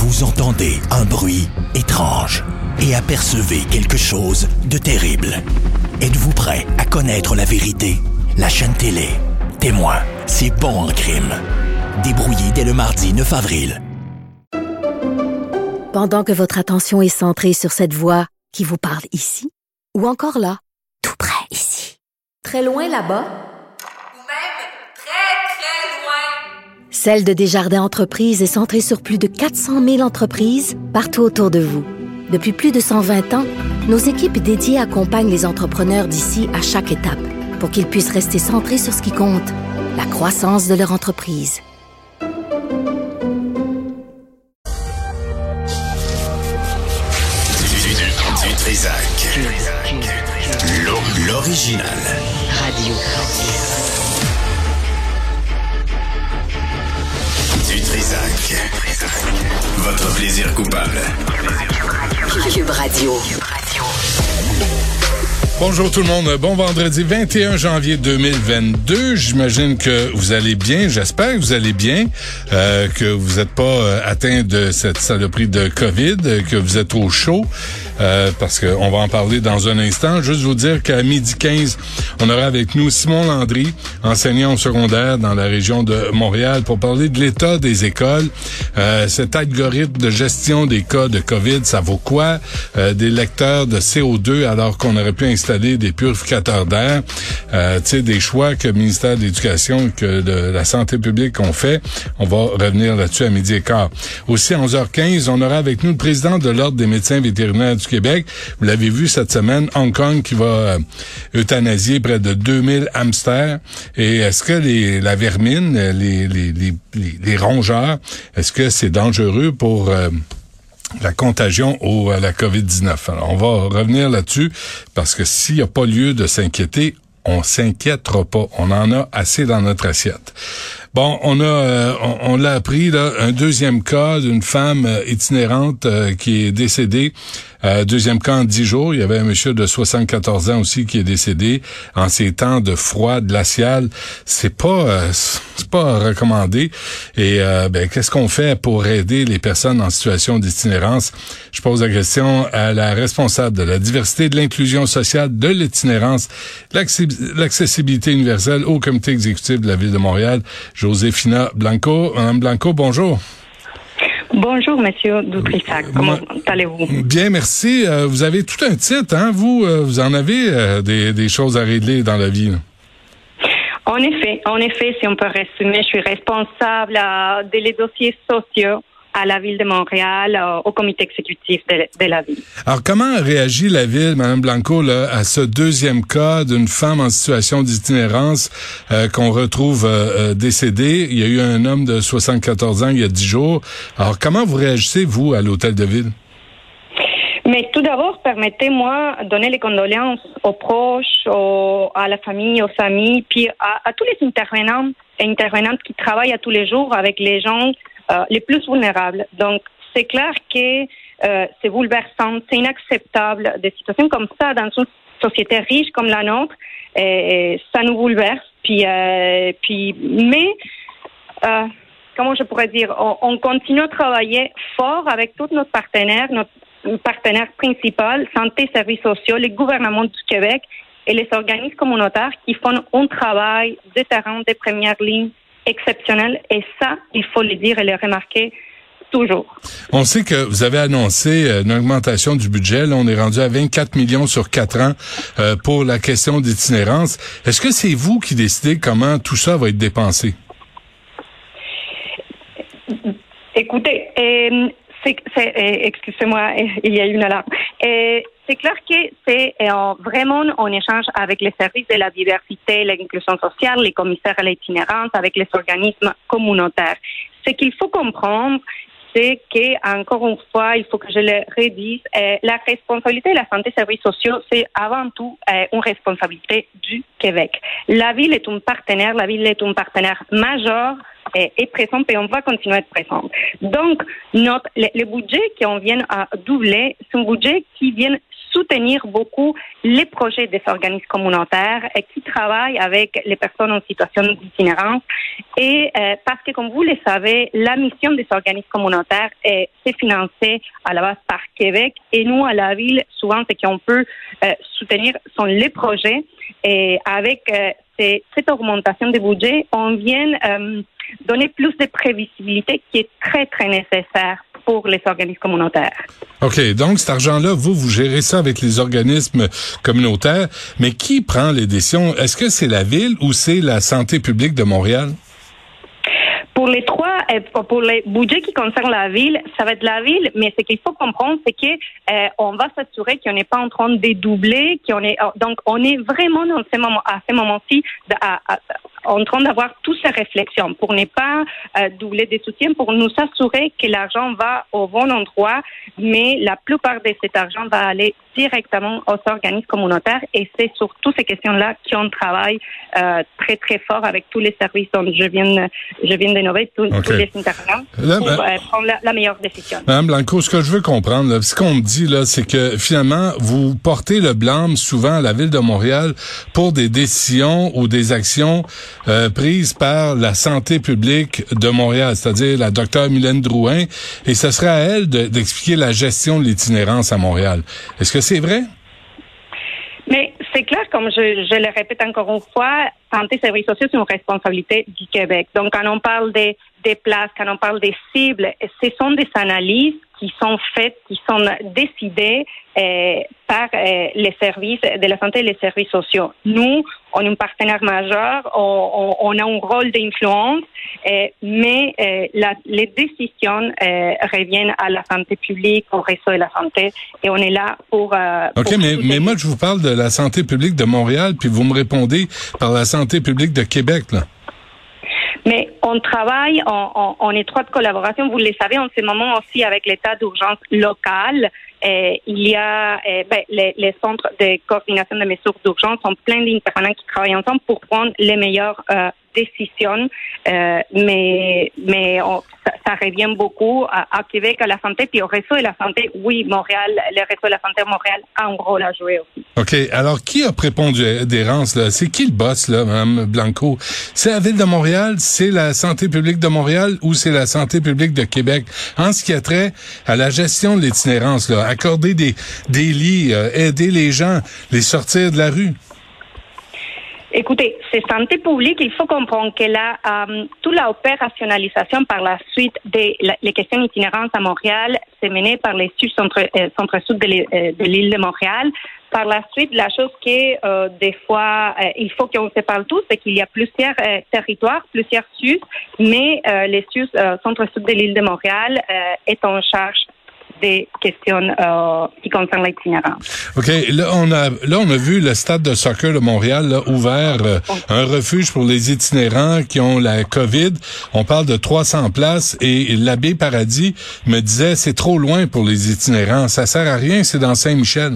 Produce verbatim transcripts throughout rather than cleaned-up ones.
Vous entendez un bruit étrange et apercevez quelque chose de terrible. Êtes-vous prêt à connaître la vérité? La chaîne télé Témoin, c'est bon en crime. Débrouillé dès le mardi neuf avril. Pendant que votre attention est centrée sur cette voix qui vous parle ici, ou encore là, tout près ici, très loin là-bas, Celle de Desjardins Entreprises est centrée sur plus de quatre cent mille entreprises partout autour de vous. Depuis plus de cent vingt ans, nos équipes dédiées accompagnent les entrepreneurs d'ici à chaque étape pour qu'ils puissent rester centrés sur ce qui compte, la croissance de leur entreprise. Du Trisac. L'original. Radio. Du Trisac. Votre plaisir coupable. Cube Radio. Bonjour tout le monde, bon vendredi vingt et un janvier deux mille vingt-deux. J'imagine que vous allez bien, j'espère que vous allez bien, euh, que vous n'êtes pas euh, atteint de cette saloperie de COVID, euh, que vous êtes au chaud, euh, parce qu'on va en parler dans un instant. Juste vous dire qu'à midi quinze, on aura avec nous Simon Landry, enseignant au secondaire dans la région de Montréal, pour parler de l'état des écoles. Euh, cet algorithme de gestion des cas de COVID, ça vaut quoi? Euh, des lecteurs de C O deux alors qu'on aurait pu installer des purificateurs d'air, euh, tu sais, des choix que le ministère de l'Éducation et que de la Santé publique ont fait. On va revenir là-dessus à midi et quart. Aussi, à onze heures quinze, on aura avec nous le président de l'Ordre des médecins vétérinaires du Québec. Vous l'avez vu cette semaine, Hong Kong qui va euh, euthanasier près de deux mille hamsters. Et est-ce que les, la vermine, les, les, les, les, les rongeurs, est-ce que c'est dangereux pour... Euh, la contagion au, à la COVID dix-neuf. Alors, on va revenir là-dessus parce que s'il n'y a pas lieu de s'inquiéter, on s'inquiétera pas. On en a assez dans notre assiette. Bon, on a, euh, on, on l'a appris là, un deuxième cas d'une femme euh, itinérante euh, qui est décédée. Euh, deuxième cas en dix jours. Il y avait un monsieur de soixante-quatorze ans aussi qui est décédé en ces temps de froid glacial. C'est pas, euh, c'est pas recommandé. Et euh, ben, qu'est-ce qu'on fait pour aider les personnes en situation d'itinérance? Je pose la question à la responsable de la diversité et de l'inclusion sociale de l'itinérance, l'accessibilité universelle au comité exécutif de la Ville de Montréal, Joséphina Blanco. Madame Blanco, bonjour. Bonjour, Monsieur Dutrisac. Comment allez-vous? Bien, merci. Euh, vous avez tout un titre, hein? Vous, euh, vous en avez euh, des, des choses à régler dans la vie, là. En effet, en effet, si on peut résumer, je suis responsable euh, des dossiers sociaux à la Ville de Montréal, euh, au comité exécutif de, de la Ville. Alors, comment réagit la Ville, Mme Blanco, là, à ce deuxième cas d'une femme en situation d'itinérance euh, qu'on retrouve euh, euh, décédée? Il y a eu un homme de soixante-quatorze ans il y a dix jours. Alors, comment vous réagissez, vous, à l'Hôtel de Ville? Mais tout d'abord, permettez-moi de donner les condoléances aux proches, aux, à la famille, aux amis, puis à, à tous les intervenants et intervenantes qui travaillent à tous les jours avec les gens Euh, les plus vulnérables. Donc, c'est clair que euh, c'est bouleversant, c'est inacceptable. Des situations comme ça dans une société riche comme la nôtre, et ça nous bouleverse. Puis, euh, puis, mais euh, comment je pourrais dire, on, on continue à travailler fort avec tous nos partenaires, notre partenaire principal, santé, services sociaux, les gouvernements du Québec et les organismes communautaires qui font un travail de terrain de première ligne exceptionnel, et ça, il faut le dire et le remarquer toujours. On sait que vous avez annoncé une augmentation du budget. Là, on est rendu à vingt-quatre millions sur quatre ans euh, pour la question d'itinérance. Est-ce que c'est vous qui décidez comment tout ça va être dépensé? Écoutez, euh, c'est, c'est, euh, excusez-moi, il y a eu une alarme. Euh, c'est clair que c'est euh, vraiment en échange avec les services de la diversité, l'inclusion sociale, les commissaires à l'itinérance, avec les organismes communautaires. Ce qu'il faut comprendre, c'est que, encore une fois, il faut que je le redise, euh, la responsabilité de la santé et services sociaux, c'est avant tout euh, une responsabilité du Québec. La Ville est un partenaire, la Ville est un partenaire majeur et, et présent, et on va continuer à être présent. Donc, notre, le, le budget qu'on vient à doubler, c'est un budget qui vient soutenir beaucoup les projets des organismes communautaires et qui travaillent avec les personnes en situation d'itinérance. Et euh, parce que, comme vous le savez, la mission des organismes communautaires est c'est financé à la base par Québec. Et nous, à la ville, souvent, ce qu'on peut euh, soutenir sont les projets. Et avec euh, ces, cette augmentation de budget, on vient euh, donner plus de prévisibilité qui est très, très nécessaire pour les organismes communautaires. OK. Donc, cet argent-là, vous, vous gérez ça avec les organismes communautaires. Mais qui prend les décisions? Est-ce que c'est la Ville ou c'est la santé publique de Montréal? Pour les trois, pour les budgets qui concernent la ville, ça va être la ville, mais ce qu'il faut comprendre, c'est que euh, on va s'assurer qu'on n'est pas en train de dédoubler, qu'on est donc on est vraiment dans ce moment, à ce moment-ci, à, à, en train d'avoir toutes ces réflexions pour ne pas euh, doubler des soutiens, pour nous assurer que l'argent va au bon endroit, mais la plupart de cet argent va aller directement aux organismes communautaires et c'est sur toutes ces questions-là qu'on travaille euh, très très fort avec tous les services dont je viens je viens de nommer, tous, okay. tous les intervenants là, pour ben, euh, prendre la, la meilleure décision. Madame Blanco, ce que je veux comprendre, là, ce qu'on me dit là, c'est que finalement vous portez le blâme souvent à la Ville de Montréal pour des décisions ou des actions euh, prises par la santé publique de Montréal, c'est-à-dire la docteure Mylène Drouin, et ce serait à elle de, d'expliquer la gestion de l'itinérance à Montréal. Est-ce que c'est vrai? Mais c'est clair, comme je, je le répète encore une fois, santé et services sociaux, c'est une responsabilité du Québec. Donc, quand on parle des, des places, quand on parle des cibles, ce sont des analyses qui sont faites, qui sont décidées euh, par euh, les services de la santé et les services sociaux. Nous, on est un partenaire majeur, on, on, on a un rôle d'influence, euh, mais euh, la, les décisions euh, reviennent à la santé publique, au réseau de la santé, et on est là pour... Euh, OK, pour mais, mais moi, je vous parle de la santé publique de Montréal, puis vous me répondez par la santé publique de Québec, là. Mais on travaille en, en, en étroite collaboration, vous le savez, en ce moment aussi avec l'état d'urgence local. Euh, il y a euh, ben, les, les centres de coordination de mesures d'urgence sont pleins d'intervenants qui travaillent ensemble pour prendre les meilleures euh, décisions. Euh, mais mais on, ça, ça revient beaucoup à, à Québec, à la santé, puis au réseau de la santé. Oui, Montréal, le réseau de la santé à Montréal a un rôle à jouer aussi. OK. Alors, qui a prépondérance, là? C'est qui le boss, là, Mme Blanco? C'est la Ville de Montréal, c'est la santé publique de Montréal ou c'est la santé publique de Québec? En ce qui a trait à la gestion de l'itinérance, là, accorder des, des lits, euh, aider les gens, les sortir de la rue. Écoutez, c'est santé publique. Il faut comprendre que là, euh, toute l'opérationnalisation par la suite des la, les questions d'itinérance à Montréal, c'est mené par les sud centre euh, centre-sud de, euh, de l'île de Montréal. Par la suite, la chose que euh, des fois, euh, il faut qu'on se parle tous, c'est qu'il y a plusieurs euh, territoires, plusieurs S U S, mais euh, les S U S euh, centre-sud de l'île de Montréal euh, est en charge des questions euh, qui concernent l'itinérance. OK. Là, on a là on a vu le stade de soccer de Montréal là, ouvert, euh, un refuge pour les itinérants qui ont la COVID. On parle de trois cents places et l'abbé Paradis me disait c'est trop loin pour les itinérants. Ça sert à rien, c'est dans Saint-Michel.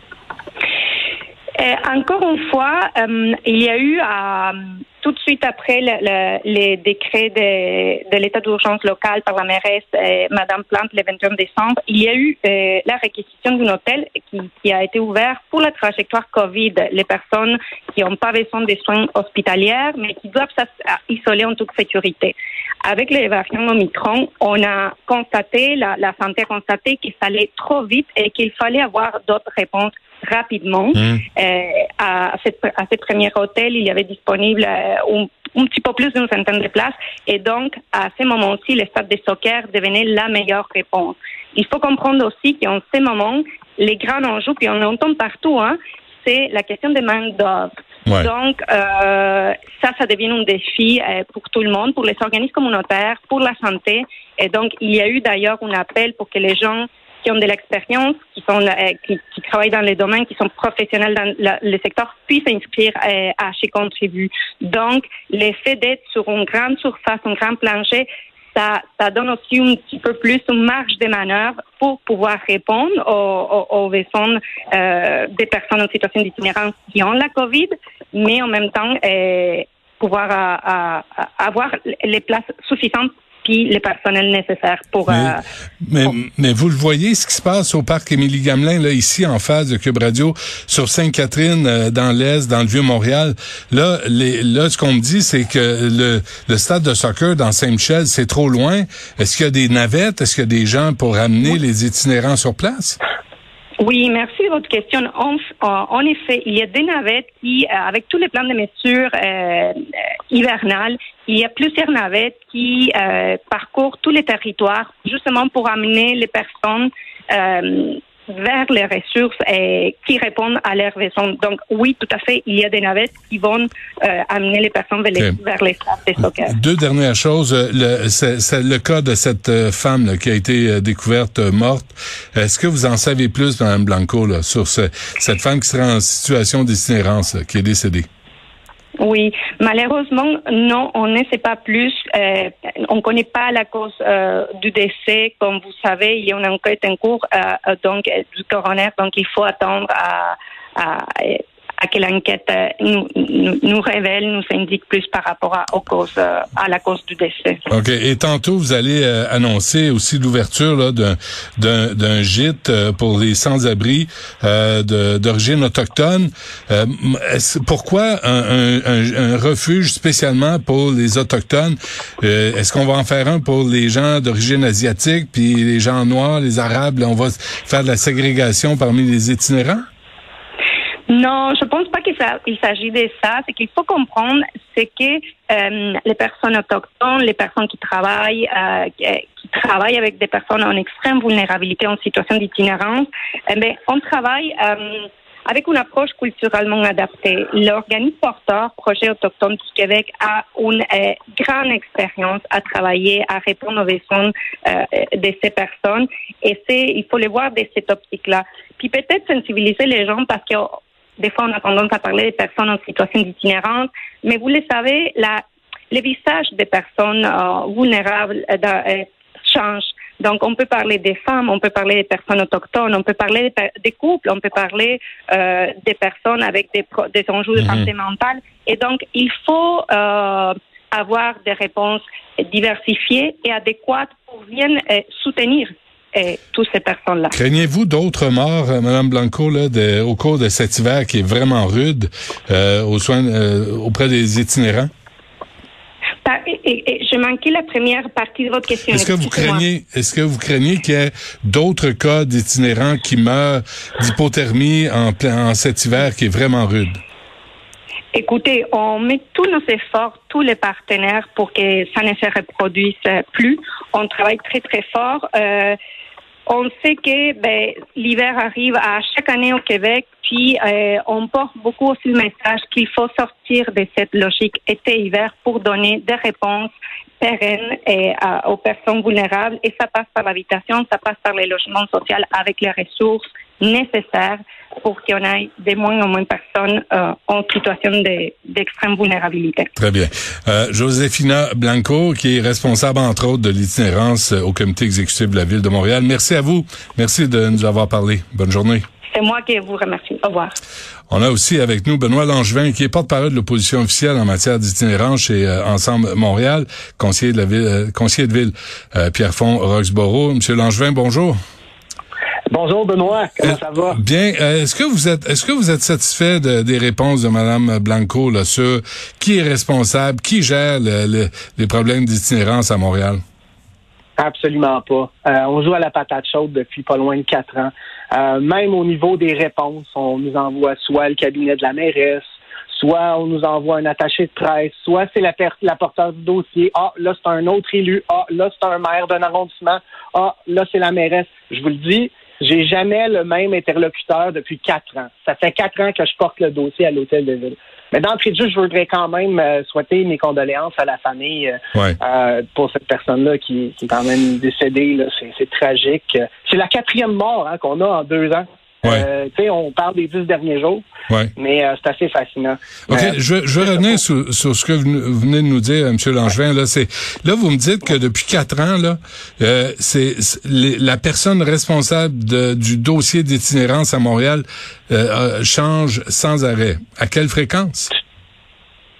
Euh, encore une fois, euh, il y a eu euh, tout de suite après le, le, les décrets de, de l'état d'urgence local par la mairesse euh, Madame Plante le vingt et un décembre, il y a eu euh, la réquisition d'un hôtel qui, qui a été ouvert pour la trajectoire COVID. Les personnes qui n'ont pas besoin de soins hospitaliers, mais qui doivent s'isoler en toute sécurité. Avec les variants Omicron, on a constaté, la, la santé a constaté qu'il fallait trop vite et qu'il fallait avoir d'autres réponses rapidement. Mmh. Euh, à, cette, à ce premier hôtel, il y avait disponible euh, un, un petit peu plus d'une centaine de places et donc, à ce moment-ci, le stade de soccer devenait la meilleure réponse. Il faut comprendre aussi qu'en ce moment, les grands enjeux, puis on l'entend partout, hein, c'est la question des main d'œuvre. Ouais. Donc, euh, ça, ça devient un défi euh, pour tout le monde, pour les organismes communautaires, pour la santé. Et donc, il y a eu d'ailleurs un appel pour que les gens qui ont de l'expérience, qui sont euh, qui, qui travaillent dans les domaines, qui sont professionnels dans la, le secteur, puissent s'inscrire euh, à chez Contribue. Donc, l'effet d'être sur une grande surface, un grand plancher, ça, ça donne aussi un petit peu plus une marge de manœuvre pour pouvoir répondre aux, aux, aux besoins euh, des personnes en situation d'itinérance qui ont la COVID, mais en même temps euh, pouvoir à, à, à avoir les places suffisantes puis les personnels nécessaires pour... Mais, euh, mais, pour... mais vous le voyez, ce qui se passe au parc Émilie-Gamelin, là, ici, en face de Cube Radio, sur Sainte-Catherine, euh, dans l'Est, dans le Vieux-Montréal. Là, les, là, ce qu'on me dit, c'est que le, le stade de soccer dans Saint-Michel, c'est trop loin. Est-ce qu'il y a des navettes? Est-ce qu'il y a des gens pour amener oui. les itinérants sur place? Oui, merci de votre question. En, en effet, il y a des navettes qui, avec tous les plans de mesures euh, hivernales, il y a plusieurs navettes qui euh, parcourent tous les territoires justement pour amener les personnes euh, vers les ressources et qui répondent à leurs besoins. Donc oui, tout à fait, il y a des navettes qui vont euh, amener les personnes vers les, okay. vers les stades de soccer. Deux dernières choses. Le, c'est, c'est le cas de cette femme là, qui a été découverte morte. Est-ce que vous en savez plus, Mme Blanco, là, sur ce, cette femme qui serait en situation d'itinérance, là, qui est décédée? Oui, malheureusement, non, on ne sait pas plus. Euh, on ne connaît pas la cause euh, du décès. Comme vous savez, il y a une enquête en cours euh, donc du coroner, donc il faut attendre à, à, à que l'enquête nous, nous, nous révèle, nous indique plus par rapport à, aux causes, euh, à la cause du décès. OK. Et tantôt, vous allez euh, annoncer aussi l'ouverture là, d'un, d'un, d'un gîte euh, pour les sans-abri euh, de, d'origine autochtone. Euh, pourquoi un, un, un, un refuge spécialement pour les Autochtones? Euh, est-ce qu'on va en faire un pour les gens d'origine asiatique, puis les gens noirs, les Arabes? Là, on va faire de la ségrégation parmi les itinérants? Non, je pense pas qu'il s'agit de ça. Ce qu'il faut comprendre, c'est que euh, les personnes autochtones, les personnes qui travaillent, euh, qui travaillent avec des personnes en extrême vulnérabilité, en situation d'itinérance, eh bien, on travaille euh, avec une approche culturellement adaptée. L'organisme porteur, Projet Autochtone du Québec, a une euh, grande expérience à travailler, à répondre aux besoins euh, de ces personnes. Et c'est, il faut les voir de cette optique-là. Puis peut-être sensibiliser les gens parce que des fois, on a tendance à parler des personnes en situation d'itinérance, mais vous le savez, la, le visage des personnes euh, vulnérables euh, euh, change. Donc, on peut parler des femmes, on peut parler des personnes autochtones, on peut parler des, des couples, on peut parler euh, des personnes avec des, des enjeux de santé mentale. Et donc, il faut euh, avoir des réponses diversifiées et adéquates pour bien euh, soutenir et toutes ces personnes-là. Craignez-vous d'autres morts, euh, Mme Blanco, là, de, au cours de cet hiver qui est vraiment rude euh, aux soins, euh, auprès des itinérants? Par, et, et, je manquais la première partie de votre question. Est-ce que vous craignez, est-ce que vous craignez qu'il y ait d'autres cas d'itinérants qui meurent d'hypothermie en, en cet hiver qui est vraiment rude? Écoutez, on met tous nos efforts, tous les partenaires, pour que ça ne se reproduise plus. On travaille très, très fort. Euh, on sait que ben, l'hiver arrive à chaque année au Québec, puis euh, on porte beaucoup aussi le message qu'il faut sortir de cette logique été-hiver pour donner des réponses pérennes et, euh, aux personnes vulnérables. Et ça passe par l'habitation, ça passe par les logements sociaux avec les ressources nécessaires pour qu'il y en ait de moins en moins de personnes euh, en situation de, d'extrême vulnérabilité. Très bien. Euh, Josefina Blanco, qui est responsable, entre autres, de l'itinérance au comité exécutif de la Ville de Montréal. Merci à vous. Merci de nous avoir parlé. Bonne journée. C'est moi qui vous remercie. Au revoir. On a aussi avec nous Benoît Langevin, qui est porte-parole de l'opposition officielle en matière d'itinérance chez euh, Ensemble Montréal, conseiller de la ville, euh, conseiller de ville euh, Pierrefonds Roxborough. Monsieur Langevin, bonjour. Bonjour Benoît, comment ça va? Bien, euh, est-ce que vous êtes est-ce que vous êtes satisfait de, des réponses de Mme Blanco là sur qui est responsable, qui gère le, le, les problèmes d'itinérance à Montréal? Absolument pas. Euh, on joue à la patate chaude depuis pas loin de quatre ans. Euh, même au niveau des réponses, on nous envoie soit le cabinet de la mairesse, soit on nous envoie un attaché de presse, soit c'est la, per- la porteur du dossier. Ah, là, c'est un autre élu. Ah, là, c'est un maire d'un arrondissement. Ah, là, c'est la mairesse. Je vous le dis, j'ai jamais le même interlocuteur depuis quatre ans. Ça fait quatre ans que je porte le dossier à l'hôtel de ville. Mais d'entrée de jeu, je voudrais quand même euh, souhaiter mes condoléances à la famille euh, ouais. euh, pour cette personne-là qui, qui est quand même décédée. Là. C'est, c'est tragique. C'est la quatrième mort hein, qu'on a en deux ans. Ouais. Euh, tu sais, on parle des dix derniers jours, ouais. mais euh, c'est assez fascinant. OK, euh, je, je vais revenir sur, sur ce que vous venez de nous dire, M. Langevin. Là, c'est, là, vous me dites que depuis quatre ans, là, euh, c'est, c'est les, la personne responsable de, du dossier d'itinérance à Montréal euh, change sans arrêt. À quelle fréquence? Tout à fait.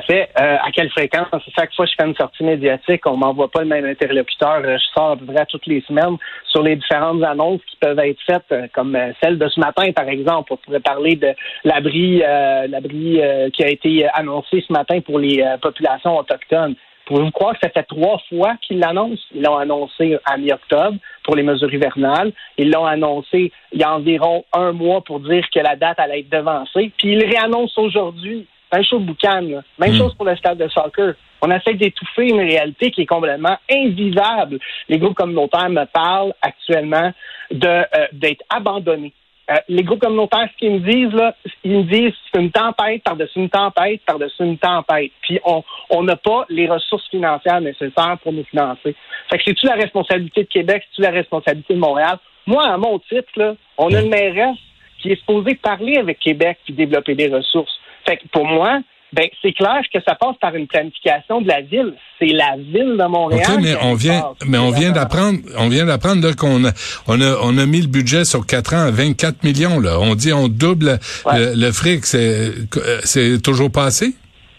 fait, euh, à quelle fréquence? Chaque fois que je fais une sortie médiatique, on m'envoie pas le même interlocuteur. Je sors à peu près toutes les semaines sur les différentes annonces qui peuvent être faites, euh, comme euh, celle de ce matin, par exemple. On pourrait parler de l'abri, euh, l'abri euh, qui a été annoncé ce matin pour les euh, populations autochtones. Pouvez-vous croire que ça fait trois fois qu'ils l'annoncent? Ils l'ont annoncé à mi-octobre pour les mesures hivernales. Ils l'ont annoncé il y a environ un mois pour dire que la date allait être devancée. Puis ils le réannoncent aujourd'hui. Même chose Boucan, là. Même mmh. chose pour le stade de soccer. On essaie d'étouffer une réalité qui est complètement invivable. Les groupes communautaires me parlent actuellement de euh, d'être abandonnés. Euh, les groupes communautaires, ce qu'ils me disent, là, ils me disent c'est une tempête par-dessus une tempête par-dessus une tempête. Puis on on n'a pas les ressources financières nécessaires pour nous financer. Fait que c'est-tu la responsabilité de Québec, c'est-tu la responsabilité de Montréal? Moi, à mon titre, là, on a une mairesse qui est supposée parler avec Québec puis développer des ressources. Fait que pour moi, ben c'est clair que ça passe par une planification de la ville. C'est la ville de Montréal. OK, mais on vient, passe. mais on vient d'apprendre, on vient d'apprendre là qu'on a, on a, on a mis le budget sur quatre ans à vingt-quatre millions là. On dit on double ouais. le, le fric. C'est, c'est toujours pas assez?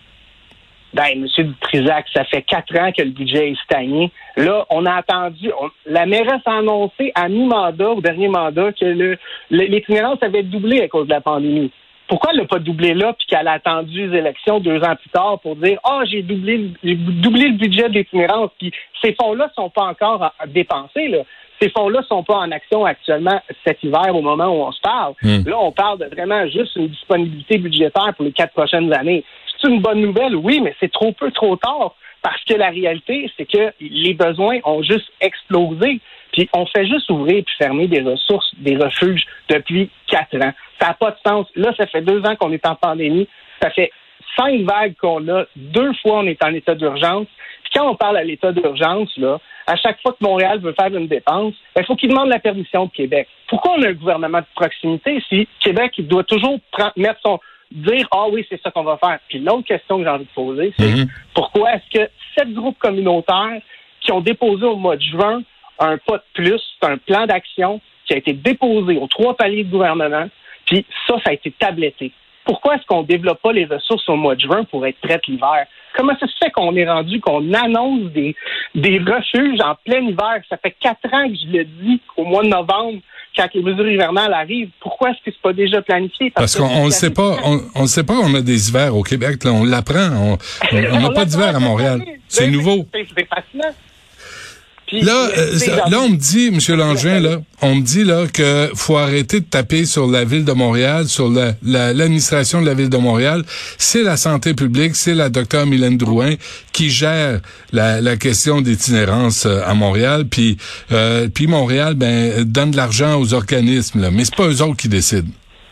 Ben, M. Dutrisac, ça fait quatre ans que le budget est stagné. Là, on a attendu, on, la mairesse a annoncé à mi-mandat, au dernier mandat, que le, le l'itinérance avait doublé à cause de la pandémie. Pourquoi elle n'a pas doublé là, puis qu'elle a attendu les élections deux ans plus tard pour dire « Ah, oh, j'ai doublé, j'ai doublé le budget d'itinérance », puis ces fonds-là sont pas encore à, à dépenser, là. Ces fonds-là sont pas en action actuellement cet hiver au moment où on se parle. Mmh. Là, on parle de vraiment juste une disponibilité budgétaire pour les quatre prochaines années. C'est une bonne nouvelle, oui, mais c'est trop peu, trop tard. Parce que la réalité, c'est que les besoins ont juste explosé. Puis on fait juste ouvrir puis fermer des ressources, des refuges depuis quatre ans. Ça n'a pas de sens. Là, ça fait deux ans qu'on est en pandémie. Ça fait cinq vagues qu'on a. Deux fois, on est en état d'urgence. Puis quand on parle à l'état d'urgence, là, à chaque fois que Montréal veut faire une dépense, il faut qu'il demande la permission de Québec. Pourquoi on a un gouvernement de proximité si Québec il doit toujours prendre, mettre son... dire « Ah oui, c'est ça qu'on va faire ». Puis l'autre question que j'ai envie de poser, c'est mm-hmm. pourquoi est-ce que sept groupes communautaires qui ont déposé au mois de juin un pas de plus, c'est un plan d'action qui a été déposé aux trois paliers de gouvernement, puis ça, ça a été tabletté. Pourquoi est-ce qu'on ne développe pas les ressources au mois de juin pour être prête l'hiver? Comment ça se fait qu'on est rendu, qu'on annonce des, des refuges en plein hiver? Ça fait quatre ans que je le dis au mois de novembre, quand les mesures hivernales arrivent. Pourquoi est-ce que c'est pas déjà planifié? Parce, Parce qu'on ne sait pas, on ne sait pas on a des hivers au Québec, là, on l'apprend. On n'a pas d'hiver à Montréal. C'est nouveau. C'est, c'est fascinant. Puis, là, euh, là, on me dit, M. Langevin, là, on me dit là que faut arrêter de taper sur la ville de Montréal, sur la, la, l'administration de la ville de Montréal. C'est la santé publique, c'est la docteure Mylène Drouin qui gère la, la question d'itinérance à Montréal. Puis, euh, puis Montréal, ben, donne de l'argent aux organismes, là, mais c'est pas eux autres qui décident.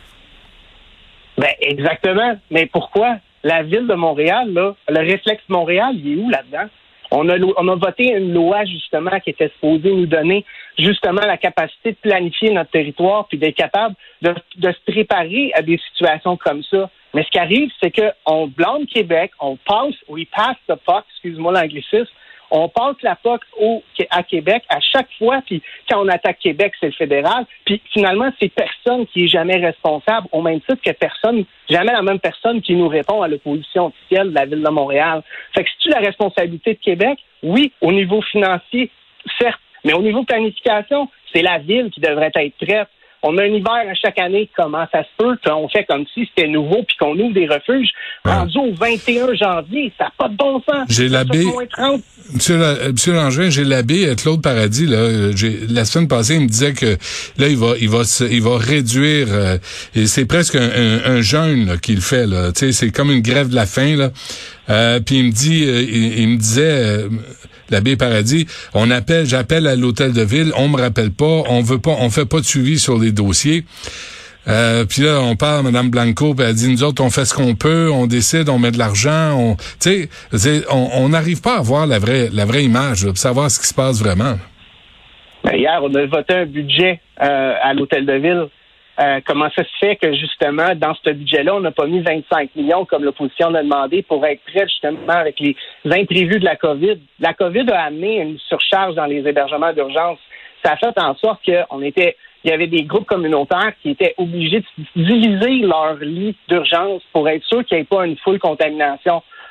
Ben exactement. Mais pourquoi la ville de Montréal, là, le réflexe Montréal, il est où là-dedans? On a, on a voté une loi, justement, qui était supposée nous donner, justement, la capacité de planifier notre territoire puis d'être capable de, de se préparer à des situations comme ça. Mais ce qui arrive, c'est qu'on blâme Québec, on passe, we pass the puck, excuse-moi l'anglicisme, on passe la P O C au, à Québec à chaque fois, puis quand on attaque Québec, c'est le fédéral, puis finalement, c'est personne qui est jamais responsable, au même titre que personne, jamais la même personne qui nous répond à l'opposition officielle de la Ville de Montréal. Fait que c'est-tu la responsabilité de Québec? Oui, au niveau financier, certes, mais au niveau planification, c'est la Ville qui devrait être prête. On a un hiver à chaque année, comment ça se peut qu'on fait comme si c'était nouveau puis qu'on ouvre des refuges ouais. rendu au vingt et un janvier, ça n'a pas de bon sens. J'ai l'abbé, Monsieur, la, Monsieur Langevin, j'ai l'abbé Claude Paradis là. J'ai, la semaine passée, il me disait que là, il va, il va, se, il va réduire. Euh, et c'est presque un, un, un jeûne là, qu'il fait là. Tu sais, c'est comme une grève de la faim là. Euh, puis il me dit, euh, il, il me disait. Euh, L'abbé Paradis, on appelle, j'appelle à l'hôtel de ville, on me rappelle pas, on veut pas, on fait pas de suivi sur les dossiers. Euh, puis là, on parle à Mme Blanco, puis elle dit, nous autres, on fait ce qu'on peut, on décide, on met de l'argent, on, tu sais, on n'arrive pas à voir la vraie, la vraie image, là, pour savoir ce qui se passe vraiment. Ben, hier, on a voté un budget euh, à l'hôtel de ville. Euh, comment ça se fait que, justement, dans ce budget-là, on n'a pas mis vingt-cinq millions comme l'opposition l'a demandé pour être prêt, justement, avec les imprévus de la COVID. La COVID a amené une surcharge dans les hébergements d'urgence. Ça a fait en sorte qu'on était, il y avait des groupes communautaires qui étaient obligés de diviser leurs lits d'urgence pour être sûr qu'il n'y ait pas une full contamination.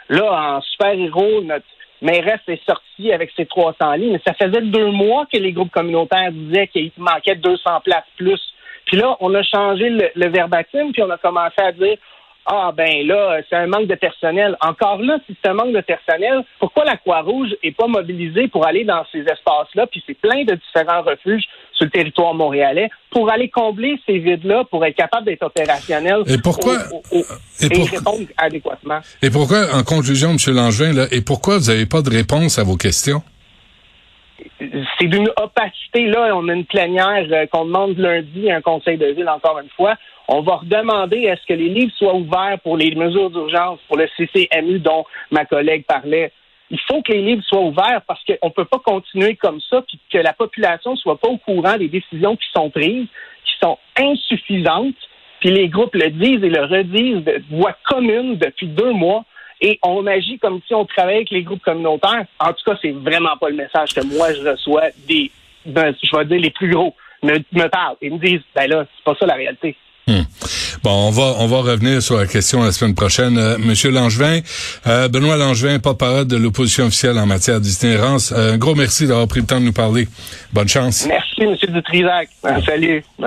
Là, en super-héros, notre mairesse est sortie avec ses trois cents lits, mais ça faisait deux mois que les groupes communautaires disaient qu'il manquait deux cents places plus. Puis là, on a changé le, le verbatim, puis on a commencé à dire « Ah, ben là, c'est un manque de personnel. » Encore là, si c'est un manque de personnel, pourquoi la Croix-Rouge est pas mobilisée pour aller dans ces espaces-là, puis c'est plein de différents refuges sur le territoire montréalais, pour aller combler ces vides-là, pour être capable d'être opérationnel et, pourquoi, au, au, au, et, et pour, répondre adéquatement. Et pourquoi, en conclusion, M. Langevin, là, et pourquoi vous n'avez pas de réponse à vos questions? C'est d'une opacité. Là, on a une plénière euh, qu'on demande lundi à un conseil de ville, encore une fois. On va redemander est-ce que les livres soient ouverts pour les mesures d'urgence, pour le C C M U dont ma collègue parlait. Il faut que les livres soient ouverts parce qu'on ne peut pas continuer comme ça puis que la population ne soit pas au courant des décisions qui sont prises, qui sont insuffisantes. Puis les groupes le disent et le redisent de voix commune depuis deux mois. Et on agit comme si on travaillait avec les groupes communautaires. En tout cas, c'est vraiment pas le message que moi je reçois des, ben, je vais dire les plus gros, me, me parlent et me disent, ben là, c'est pas ça la réalité. Hmm. Bon, on va on va revenir sur la question la semaine prochaine. Euh, Monsieur Langevin, euh, Benoît Langevin, porte-parole de l'opposition officielle en matière d'itinérance. Euh, un gros merci d'avoir pris le temps de nous parler. Bonne chance. Merci, Monsieur Dutrisac. Salut.